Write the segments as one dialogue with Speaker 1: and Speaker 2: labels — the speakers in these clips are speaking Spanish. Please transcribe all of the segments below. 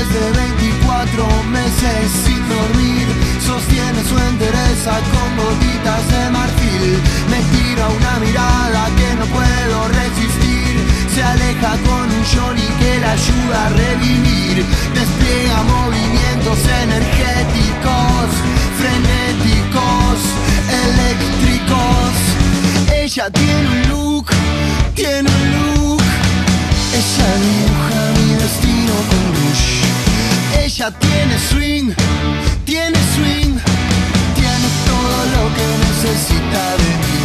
Speaker 1: Después de 24 meses sin dormir, sostiene su entereza con gotitas de marfil. Me tira una mirada que no puedo resistir. Se aleja con un Johnny que la ayuda a revivir. Despliega movimientos energéticos, frenéticos, eléctricos. Ella tiene un look, tiene un look. Ella dibuja mi destino con rouge. Ella tiene swing, tiene swing. Tiene todo lo que necesita de mí.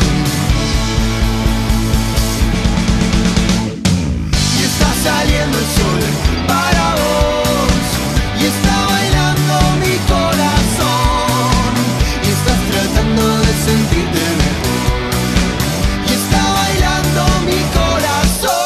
Speaker 1: Y está saliendo el sol para vos. Y está bailando mi corazón. Y estás tratando de sentirte mejor. Y está bailando mi corazón.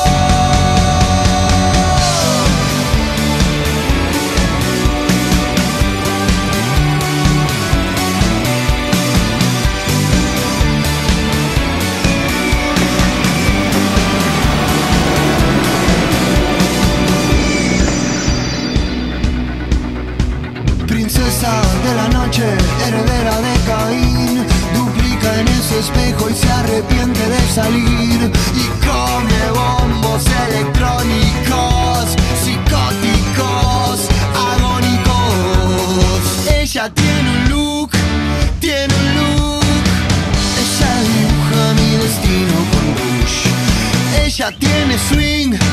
Speaker 1: Princesa de la noche, heredera de Caín, duplica en ese espejo y se arrepiente de salir. Y come bombos electrónicos, psicóticos, agónicos. Ella tiene un look, tiene un look. Ella dibuja mi destino con rouge. Ella tiene swing,